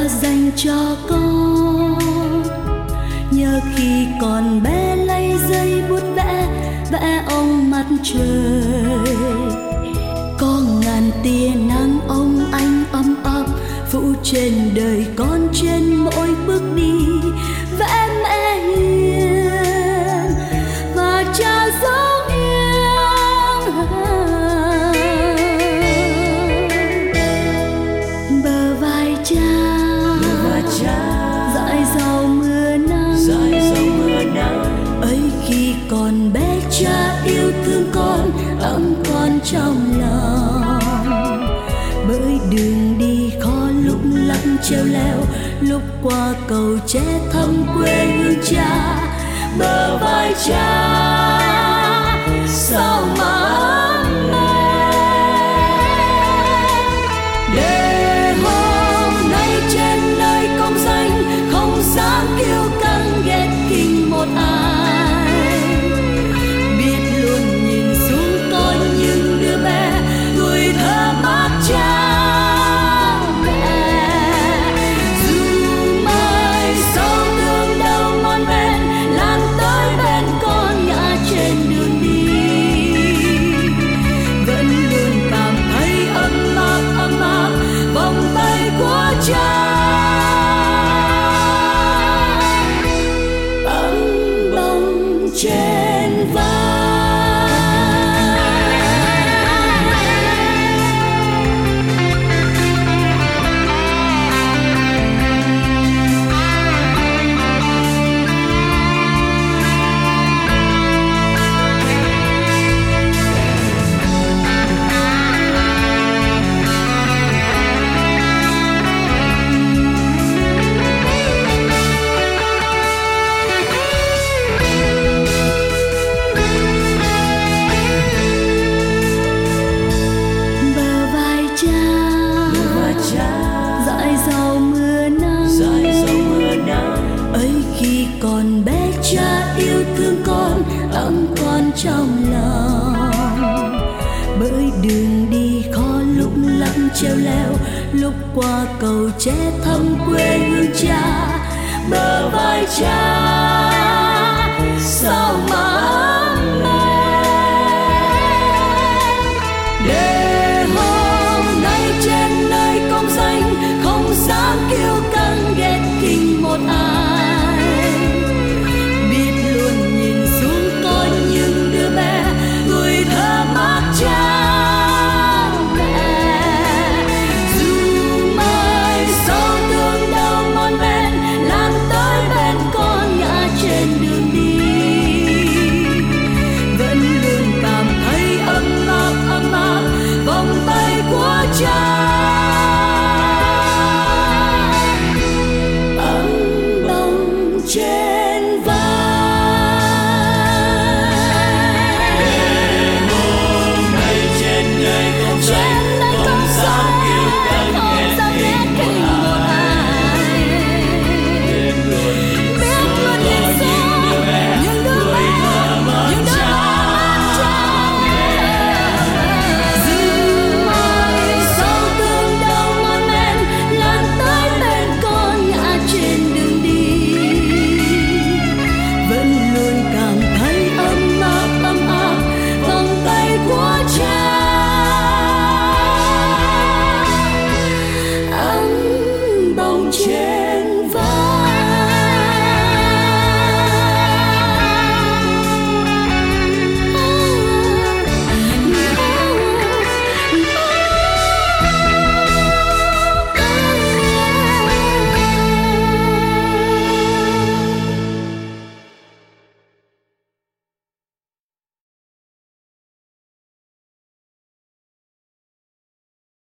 cha dành cho con. Nhớ khi còn bé lấy giấy bút vẽ ông mặt trời, có ngàn tia nắng ông anh ấm áp phủ trên đời con trên mỗi bước đi. Vẽ mẹ hiền và cha dấu yên, bờ vai cha dãi dầu mưa nắng ấy. Khi còn bé cha yêu thương con, ấm con trong lòng. Bởi đường đi khó lúc lặng treo leo, lúc qua cầu tre thăm quê hương cha. Bờ vai cha sao mà ấm êm, để hôm nay trên nơi công danh không dám kiêu căng ghét khinh một ai. Biết luôn nhìn xuống con những đứa bé tuổi thơ mát cha mẹ. Dù mai sau thương đau mòn men lan tới bên con ngã trên đường đi, vẫn luôn cảm thấy ấm áp vòng tay của cha. Trên dãi dầu mưa nắng ấy. Khi còn bé cha yêu thương con, ấm con trong lòng. Bởi đường đi khó lúc lặng treo leo, lúc qua cầu tre thăm quê hương cha. Bờ vai cha sao mà